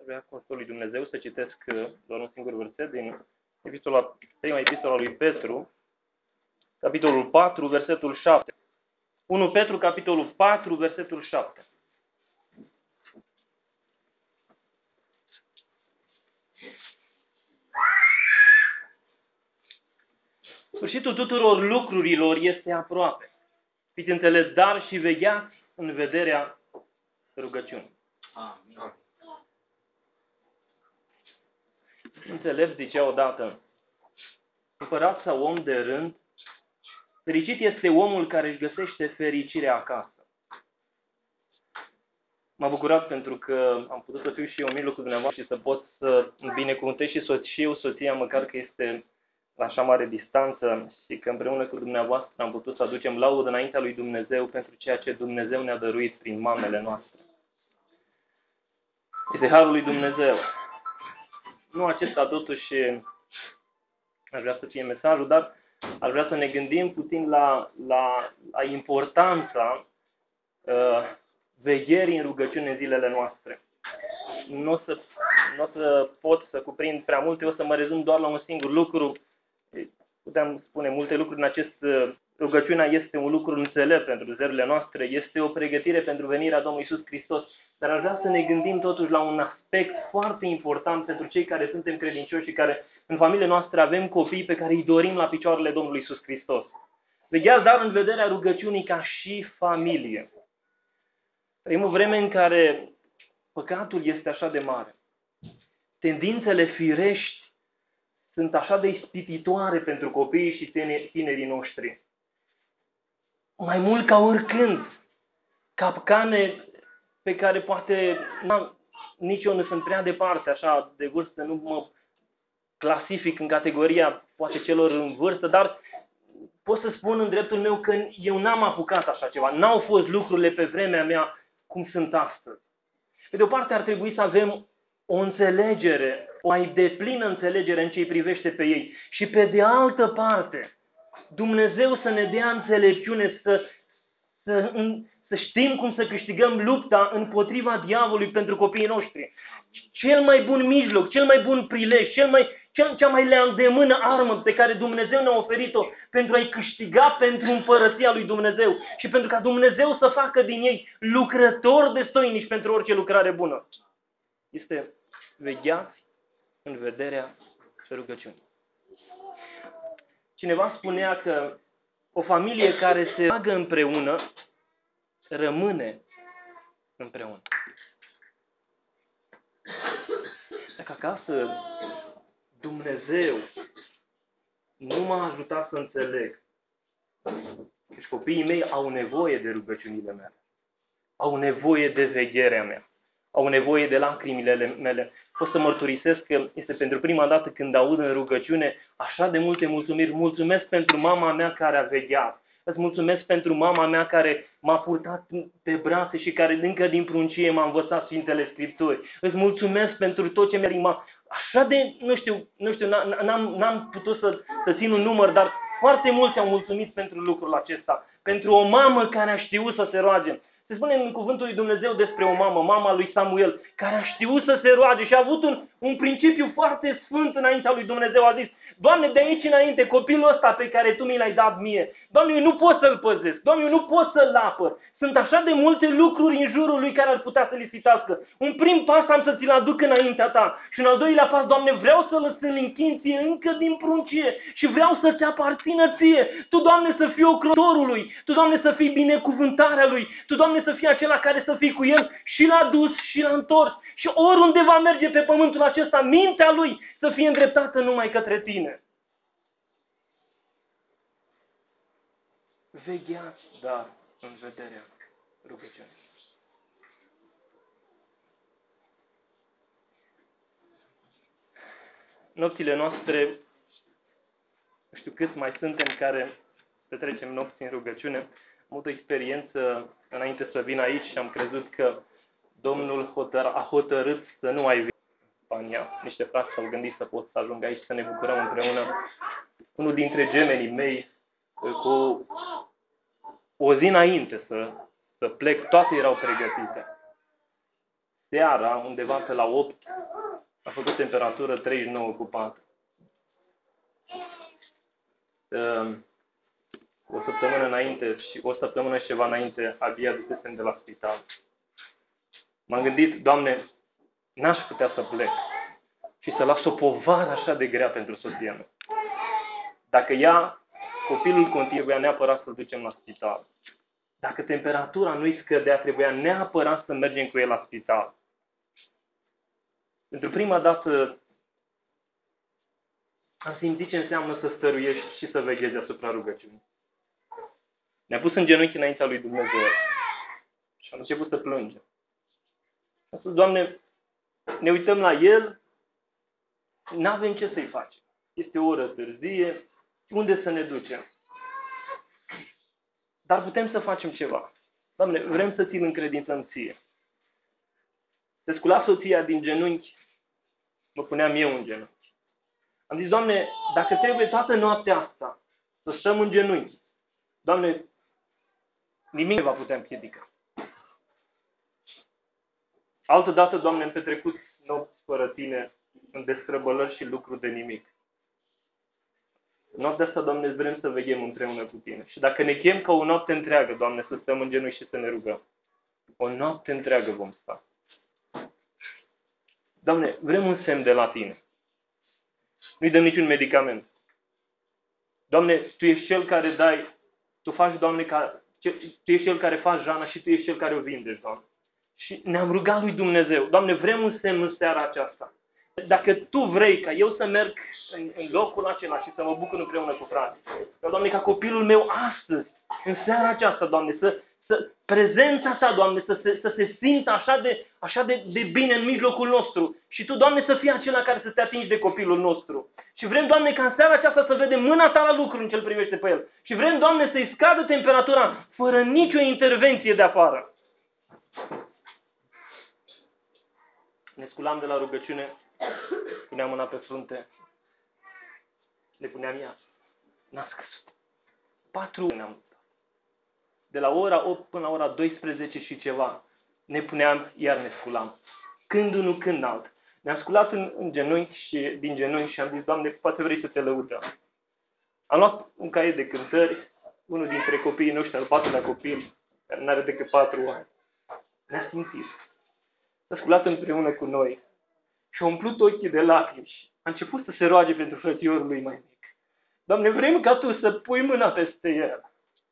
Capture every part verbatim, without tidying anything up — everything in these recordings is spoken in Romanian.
vrea cu ajutorul lui Dumnezeu să citesc doar un singur verset din epistola, prima epistola lui Petru, capitolul patru, versetul șapte. unu Petru, capitolul patru, versetul șapte. Sfârșitul tuturor lucrurilor este aproape. Fiți înțeles, dar și vegheați în vederea rugăciunii. Amin. Înțelept zicea odată, împărat sau om de rând, fericit este omul care își găsește fericirea acasă. M-a bucurat pentru că am putut să fiu și eu în mijlocul dumneavoastră și să pot să binecuvântez și, soț, și eu soția, măcar că este la așa mare distanță, și că împreună cu dumneavoastră am putut să aducem laudă înaintea lui Dumnezeu pentru ceea ce Dumnezeu ne-a dăruit prin mamele noastre. Este harul lui Dumnezeu. Nu acesta totuși aș vrea să fie mesajul, dar aș vrea să ne gândim puțin la, la, la importanța uh, vegherii în rugăciune în zilele noastre. Nu o să, n-o să pot să cuprind prea multe, o să mă rezum doar la un singur lucru. Puteam spune multe lucruri în acest... Rugăciunea este un lucru înțelept pentru zilele noastre, este o pregătire pentru venirea Domnului Iisus Hristos, dar aș vrea să ne gândim totuși la un aspect foarte important pentru cei care suntem credincioși și care în familiile noastre avem copii pe care îi dorim la picioarele Domnului Iisus Hristos. Vegheați dar în vederea rugăciunii ca și familie. Trăim o vreme în care păcatul este așa de mare. Tendințele firești sunt așa de ispititoare pentru copiii și tinerii noștri. Mai mult ca oricând, capcane pe care poate nici eu nu sunt prea departe, așa, de vârstă, nu mă clasific în categoria poate celor în vârstă, dar pot să spun în dreptul meu că eu n-am apucat așa ceva. N-au fost lucrurile pe vremea mea cum sunt astăzi. Pe de o parte ar trebui să avem o înțelegere, o mai deplină înțelegere în ce îi privește pe ei. Și pe de altă parte, Dumnezeu să ne dea înțelepciune să, să, să știm cum să câștigăm lupta împotriva diavolului pentru copiii noștri. Cel mai bun mijloc, cel mai bun prilej, cel mai, cel, cea mai la îndemână armă pe care Dumnezeu ne-a oferit-o pentru a-i câștiga pentru împărăția lui Dumnezeu și pentru ca Dumnezeu să facă din ei lucrători destoinici pentru orice lucrare bună, este vegheați în vederea rugăciunii. Cineva spunea că o familie care se roagă împreună rămâne împreună. Dacă acasă Dumnezeu nu m-a ajutat să înțeleg, deci copiii mei au nevoie de rugăciunile mele, au nevoie de vegherea mea, au nevoie de lacrimile mele. Pot să mărturisesc că este pentru prima dată când aud în rugăciune așa de multe mulțumiri. Mulțumesc pentru mama mea care a vegheat. Îți mulțumesc pentru mama mea care m-a purtat pe brațe și care încă din pruncie m-a învățat Sfintele Scripturi. Îți mulțumesc pentru tot ce mi-a rimat. Așa de, nu știu, nu știu, n-am, n-am putut să, să țin un număr, dar foarte mulți au mulțumit pentru lucrul acesta. Pentru o mamă care a știut să se roage. Se spune în cuvântul lui Dumnezeu despre o mamă, mama lui Samuel, care a știut să se roage și a avut un, un principiu foarte sfânt înaintea lui Dumnezeu. A zis, Doamne, de aici înainte, copilul ăsta pe care Tu mi l-ai dat mie, Doamne, eu nu pot să-l păzesc, Doamne, eu nu pot să-l apăr. Sunt așa de multe lucruri în jurul lui care ar putea să-l ispitească. Un prim pas am să ți-l aduc înaintea Ta. Și un al doilea pas, Doamne, vreau să-l închin Ție încă din pruncie și vreau să-ți aparțină Ție. Tu, Doamne, să fii ocrotorul lui. Tu, Doamne, să fii binecuvântarea lui. Tu, Doamne, să fii acela care să fii cu el și l-a dus și l-a întors. Și oriunde va merge pe pământul acesta, mintea lui să fie îndreptată numai către Tine. Vegheați, dar în vederea rugăciunii. Nopțile noastre, nu știu cât mai suntem care petrecem nopți în rugăciune, am avut o experiență înainte să vin aici și am crezut că Domnul hotăr, a hotărât să nu mai vin în Spania. Niște frați s-au gândit să pot să ajung aici, să ne bucurăm împreună. Unul dintre gemenii mei, cu o zi înainte să, să plec, toate erau pregătite. seara, undeva pe la opt, a făcut temperatură treizeci și nouă cu patru. O săptămână înainte și o săptămână și ceva înainte, abia dusesem de la spital. M-am gândit, Doamne, n-aș putea să plec și să las o povară așa de grea pentru soția mea. Dacă ea, copilul continuu, trebuia neapărat să-l ducem la spital. Dacă temperatura nu-i scădea, trebuia neapărat să mergem cu el la spital. Pentru prima dată am simțit ce înseamnă să stăruiești și să veghezi asupra rugăciunii. Ne-a pus în genunchi înaintea lui Dumnezeu și am început să plângem. Am spus, Doamne, ne uităm la el, n-avem ce să-i facem. Este o oră târzie, unde să ne ducem? Dar putem să facem ceva. Doamne, vrem să ți-l încredințăm ție. Se scula soția din genunchi, mă puneam eu în genunchi. Am zis, Doamne, dacă trebuie toată noaptea asta să stăm în genunchi, Doamne, nimic nu va putea împiedica. Altă dată, Doamne, am petrecut nopți fără Tine în destrăbălări și lucruri de nimic. Noaptea asta, Doamne, vrem să veghem împreună cu Tine. Și dacă ne chem ca o noapte întreagă, Doamne, să stăm în genunchi și să ne rugăm, o noapte întreagă vom sta. Doamne, vrem un semn de la Tine. Nu-i dăm niciun medicament. Doamne, Tu ești Cel care dai, Tu faci, Doamne, ca, Tu ești Cel care faci rana și Tu ești Cel care o vindești, Doamne. Și ne-am rugat lui Dumnezeu. Doamne, vrem un semn în seara aceasta. Dacă Tu vrei ca eu să merg în, în locul acela și să mă bucur împreună cu frații, Doamne, ca copilul meu astăzi, în seara aceasta, Doamne, să, să prezența Ta, Doamne, să se, să se simtă așa, de, așa de, de bine în mijlocul nostru. Și Tu, Doamne, să fii acela care să te atingi de copilul nostru. Și vrem, Doamne, ca în seara aceasta să vedem mâna Ta la lucru în ce-L privește pe el. Și vrem, Doamne, să-i scadă temperatura fără nicio intervenție de afară. Ne sculam de la rugăciune, puneam mâna pe frunte, ne puneam ea. N-a scăzut. Patru ore ne-am luptat. De la ora opt până la ora doisprezece și ceva, ne puneam, iar ne sculam. Când unul, când alt. Ne-am sculat în, în genunchi și din genunchi și am zis, Doamne, poate vrei să te lăudăm. Am luat un caiet de cântări, unul dintre copiii noștri, al patrulea copil, care n-are decât patru ani. Ne-a simțit. S-a sculat împreună cu noi și a umplut ochii de lacrimi și a început să se roage pentru frățiorul lui mai mic. Doamne, vrem ca Tu să pui mâna peste el.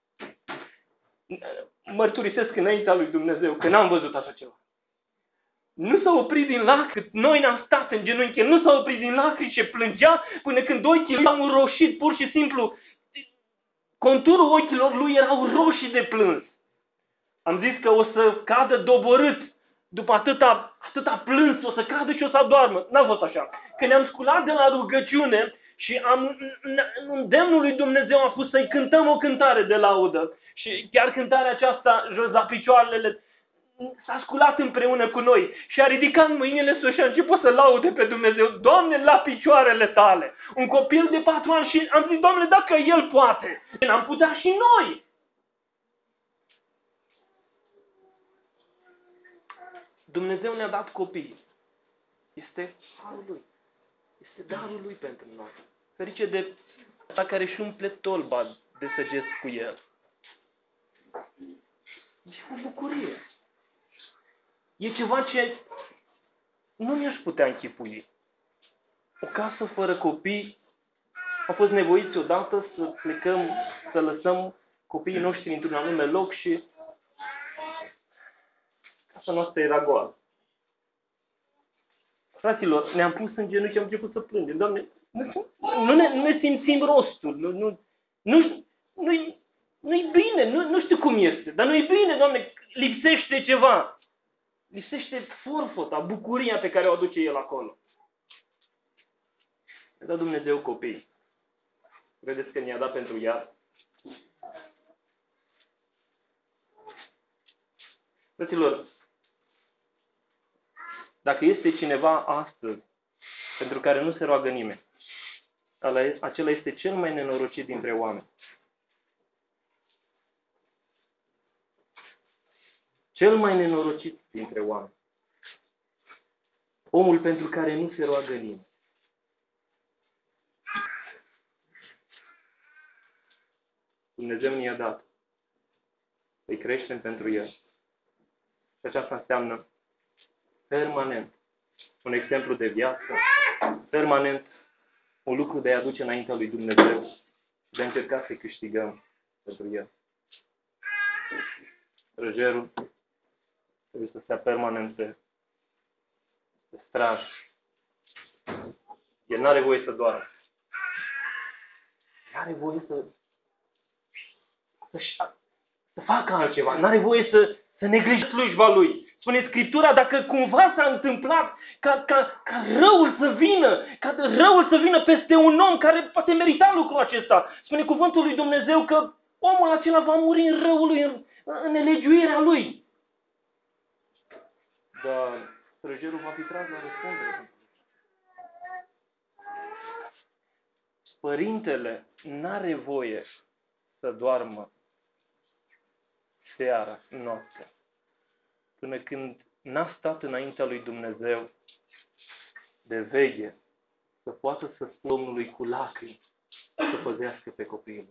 Mărturisesc înaintea lui Dumnezeu că n-am văzut așa ceva. Nu s-a oprit din lacrimi, noi ne-am stat în genunchi, nu s-a oprit din lacrimi și plângea până când ochii lui au înroșit, pur și simplu. Conturul ochilor lui erau roșii de plâns. Am zis că o să cadă doborât. După atâta, atâta plâns, o să cadă și o să adormă. N-a fost așa. Când ne-am sculat de la rugăciune și am, îndemnul lui Dumnezeu a fost să-i cântăm o cântare de laudă. Și chiar cântarea aceasta, jos la picioarele, s-a sculat împreună cu noi și a ridicat mâinile sus și a început să laude pe Dumnezeu. Doamne, la picioarele Tale. Un copil de patru ani și am zis, Doamne, dacă el poate, am putea și noi. Dumnezeu ne-a dat copii. Este harul Lui. Este darul Lui pentru noi. Ferice de ta care își umple tolba de săgeți cu el. E o bucurie. E ceva ce nu mi-aș putea închipui. O casă fără copii. Am fost nevoiți odată să plecăm, să lăsăm copiii noștri într-un anume loc și casa noastră era goală. Fraților, ne-am pus în genunchi și am început să plângem. Doamne, nu, nu, ne, nu ne simțim rostul. Nu, nu, nu, nu-i, nu-i bine, nu, nu știu cum este, dar nu-i bine, Doamne, lipsește ceva. Lipsește forfota, bucuria pe care o aduce El acolo. Ne-a dat Dumnezeu copii. Vedeți că ne-a dat pentru iad? Fraților, dacă este cineva astăzi pentru care nu se roagă nimeni, acela este cel mai nenorocit dintre oameni. Cel mai nenorocit dintre oameni. Omul pentru care nu se roagă nimeni. Dumnezeu ne-a dat. Îi creștem pentru El. Și aceasta înseamnă permanent un exemplu de viață, permanent un lucru de a aduce înaintea lui Dumnezeu, de a încerca să câștigăm pentru El. Străjerul trebuie să stea permanent pe, pe straj. El nu are voie să doară. Nu are voie să, să, să facă altceva. Nu are voie să, să neglijeze slujba lui. Spune Scriptura, dacă cumva s-a întâmplat ca, ca, ca răul să vină, ca răul să vină peste un om care poate merita lucrul acesta. Spune cuvântul lui Dumnezeu că omul acela va muri în răul lui, în, în nelegiuirea lui. Dar străjerul va fi tras la răspundere. Părintele n-are voie să doarmă seara, noaptea, până când n-a stat înaintea lui Dumnezeu de veche, să poată să spună Domnului cu lacrimi să păzească pe copiii.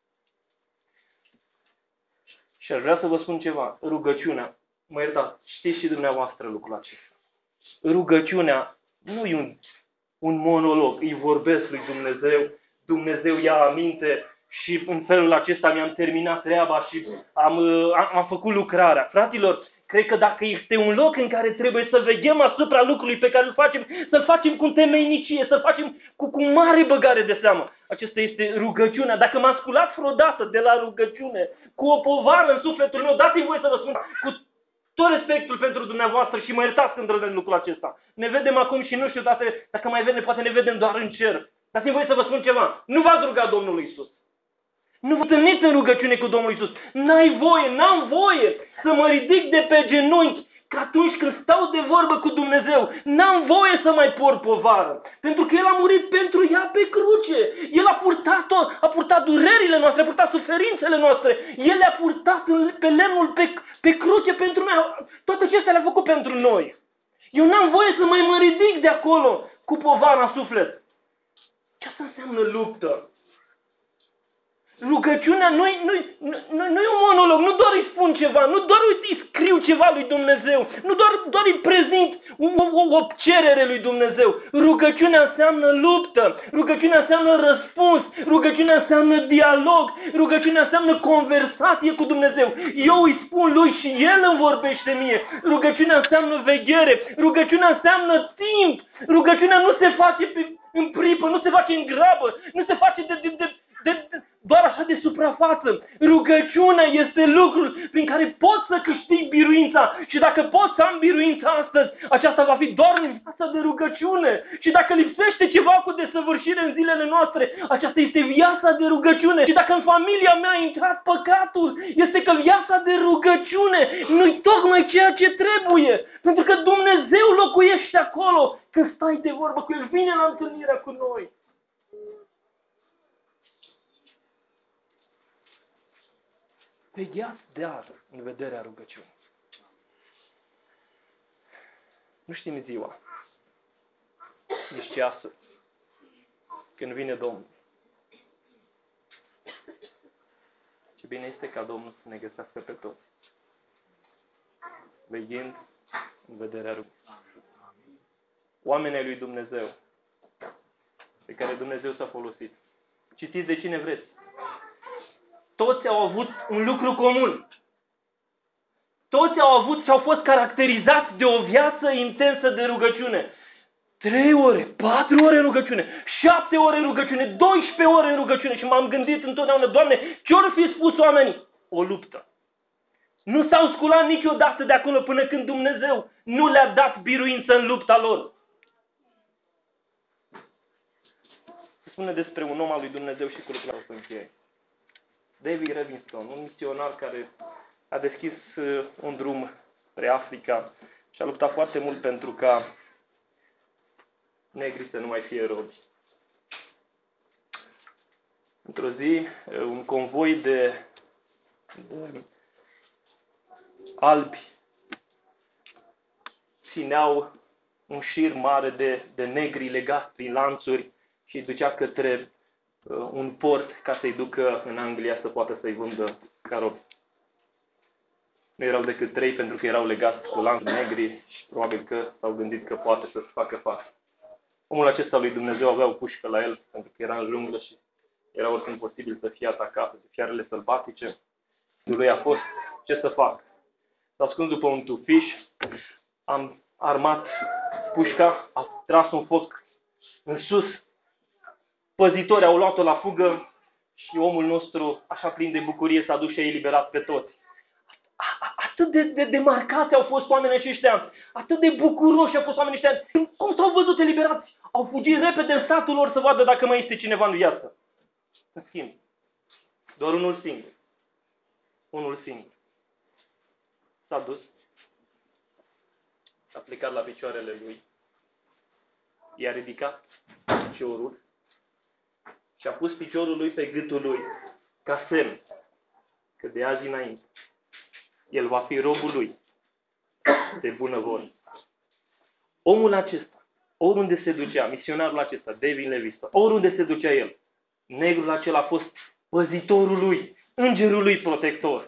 Și aș vrea să vă spun ceva. Rugăciunea, mă iertați, știți și dumneavoastră lucrul acesta. Rugăciunea nu e un, un monolog, îi vorbesc lui Dumnezeu, Dumnezeu ia aminte și în felul acesta mi-am terminat treaba și am, am, am făcut lucrarea. Fraților, cred că dacă este un loc în care trebuie să veghem asupra lucrului pe care îl facem, să-l facem cu temeinicie, să-l facem cu, cu mare băgare de seamă. Acesta este rugăciunea. Dacă m-a sculat vreodată de la rugăciune, cu o povară în sufletul meu, dați-mi voie să vă spun, cu tot respectul pentru dumneavoastră și mă iertați când rădăm lucrul acesta. Ne vedem acum și nu știu, dacă, dacă mai vedem, poate ne vedem doar în cer. Dați-mi voie să vă spun ceva. Nu v-ați rugat Domnului Iisus. Nu vă întâlniți în rugăciune cu Domnul Iisus. N-ai voie, n-am voie să mă ridic de pe genunchi, că atunci când stau de vorbă cu Dumnezeu, n-am voie să mai port povară. Pentru că El a murit pentru ea pe cruce. El a purtat-o, a purtat durerile noastre, a purtat suferințele noastre. El le-a purtat pe lemnul, pe, pe cruce pentru noi. Toate acestea le-a făcut pentru noi. Eu n-am voie să mai mă ridic de acolo cu povara în suflet. Ce asta înseamnă luptă? Rugăciunea nu, nu, nu, nu e un monolog, nu doar îi spun ceva, nu doar îi scriu ceva lui Dumnezeu, nu doar, doar îi prezint o, o, o cerere lui Dumnezeu. Rugăciunea înseamnă luptă, rugăciunea înseamnă răspuns, rugăciunea înseamnă dialog, rugăciunea înseamnă conversație cu Dumnezeu. Eu îi spun lui și El îmi vorbește mie. Rugăciunea înseamnă veghere, rugăciunea înseamnă timp, rugăciunea nu se face pe, în pripă, nu se face în grabă, nu se face de... de, de De, doar așa de suprafață. Rugăciunea este lucrul prin care pot să câștig biruința. Și dacă pot să am biruința astăzi, aceasta va fi doar în viața de rugăciune. Și dacă lipsește ceva cu desăvârșire în zilele noastre, aceasta este viața de rugăciune. Și dacă în familia mea a intrat păcatul, este că viața de rugăciune nu-i tocmai ceea ce trebuie. Pentru că Dumnezeu locuiește acolo. Când stai de vorbă cu El, vine la întâlnirea cu noi. Vegheați dear în vederea rugăciunii. Nu știm ziua, nici ceasul, când vine Domnul. Ce bine este ca Domnul să ne găsească pe toți, veghind în vederea rugăciunii. Oamenii lui Dumnezeu, pe care Dumnezeu s-a folosit. Citiți de cine vreți. Toți au avut un lucru comun. Toți au avut și au fost caracterizați de o viață intensă de rugăciune. Trei ore, patru ore în rugăciune, șapte ore în rugăciune, doisprezece ore în rugăciune. Și m-am gândit întotdeauna, Doamne, ce-or fi spus oamenii? O luptă. Nu s-au sculat niciodată de acolo până când Dumnezeu nu le-a dat biruință în lupta lor. Se spune despre un om al lui Dumnezeu și cu lucrul să încheie. David Livingstone, un misionar care a deschis un drum spre Africa și a luptat foarte mult pentru ca negrii să nu mai fie robi. Într-o zi, un convoi de, de albi țineau un șir mare de, de negri legați prin lanțuri și îi ducea către uh, un port ca să-i ducă în Anglia să poată să-i vândă ca robi. Nu erau decât trei pentru că erau legați cu lanțuri negri și probabil că s-au gândit că poate să-și facă față. Omul acesta lui Dumnezeu avea o pușcă la el pentru că era în junglă și era oricând posibil să fie atacat de fiarele sălbatice. Lui a fost ce să fac. S-a ascuns după un tufiș, am armat pușca, a tras un foc în sus, păzitorii au luat-o la fugă și omul nostru, așa plin de bucurie, s-a dus și a eliberat pe toți. Atât de, de, de marcați au fost oamenii aceștia, atât de bucuroși au fost oamenii aceștia. Cum s-au văzut eliberați? Au fugit repede în satul lor să vadă dacă mai este cineva în viață. În schimb, doar unul singur. Unul singur. S-a dus, s-a plecat la picioarele lui, i-a ridicat piciorul și a pus piciorul lui pe gâtul lui ca semn că de azi înainte el va fi robul lui de bunăvoie. Omul acesta, oriunde se ducea, misionarul acesta, David Livingstone, oriunde se ducea el, negrul acela a fost păzitorul lui, îngerul lui protector.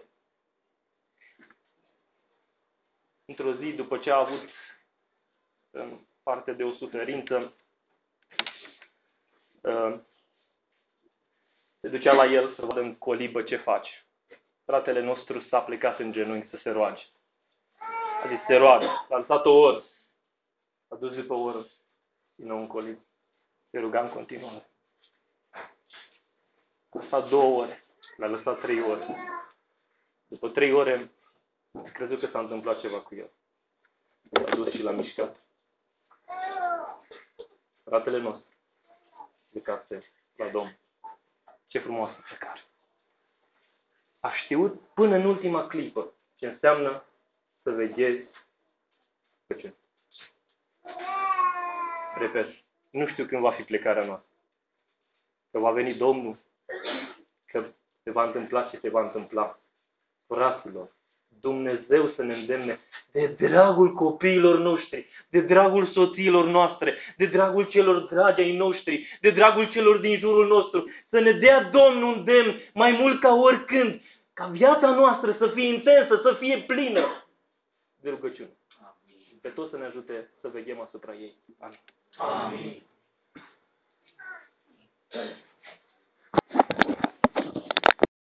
Într-o zi, după ce a avut în parte de o suferință, se ducea la el să vadă în colibă ce face. Fratele nostru s-a plecat în genunchi să se roage. A zis, se roagă. S-a lăsat o oră. S-a dus după o oră din nou în colibă. Se ruga în continuare. A stat două ore. L-a lăsat trei ore. După trei ore, a crezut că s-a întâmplat ceva cu el. S-a dus și l-a mișcat. Fratele nostru plecase la Domnul. Ce frumoasă plecare! A știut până în ultima clipă ce înseamnă să veghezi pe ce. Repet, nu știu când va fi plecarea noastră. Că va veni Domnul, că se va întâmpla ce se va întâmpla. Fraților, Dumnezeu să ne îndemne de dragul copiilor noștri, de dragul soțiilor noastre, de dragul celor dragi ai noștri, de dragul celor din jurul nostru, să ne dea Domnul îndemn mai mult ca oricând, ca viața noastră să fie intensă, să fie plină de rugăciune. Pe toți să ne ajute să veghem asupra ei. Amin. Amin.